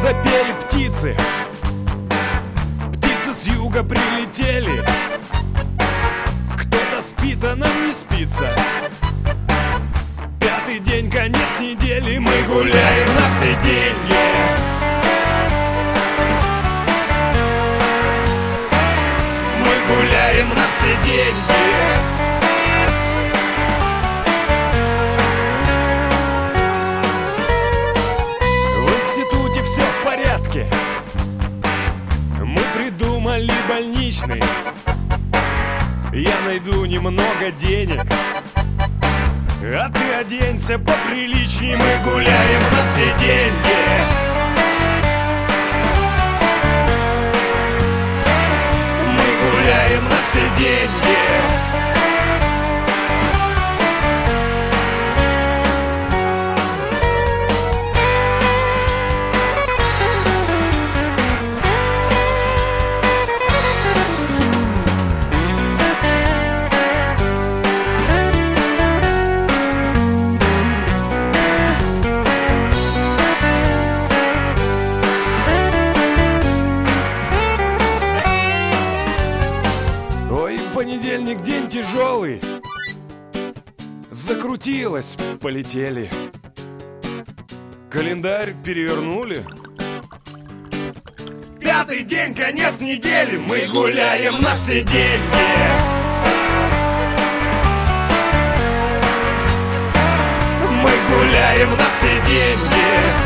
Запели птицы, птицы с юга прилетели. Кто-то спит, а нам не спится. Пятый день, конец недели, мы гуляем на все деньги. Мы гуляем на все деньги. Все в порядке. Мы придумали больничный. Я найду немного денег, а ты оденься поприличней. Мы гуляем на все деньги. Мы гуляем на все деньги. Понедельник день тяжелый. Закрутилось, полетели. Календарь перевернули. Пятый день, конец недели. Мы гуляем на все деньги. Мы гуляем на все деньги.